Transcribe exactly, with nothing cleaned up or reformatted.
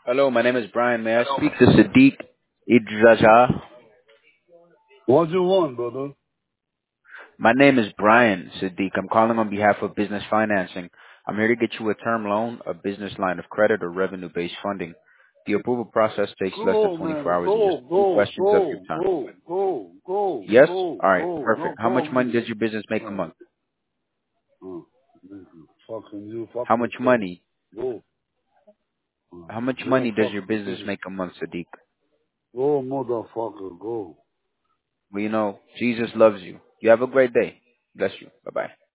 Hello, my name is Brian. May I speak to Sadiq Idraja? What you want, brother? My name is Brian Sadiq. I'm calling on behalf of business financing. I'm here to get you a term loan, a business line of credit, or revenue-based funding. The approval process takes less than Go, twenty-four man. hours and just Go, two go, questions of your go, time. go, go, go, Yes? go, All right, go. No perfect. How much money problem. does your business make a Uh, month? uh, fucking you, fuck How much yourself. money? Go. Uh, How much go money does your fucking business finish. make a month, Sadiq? Go, motherfucker, go. Well, you know, Jesus loves you. You have a great day. Bless you. Bye-bye.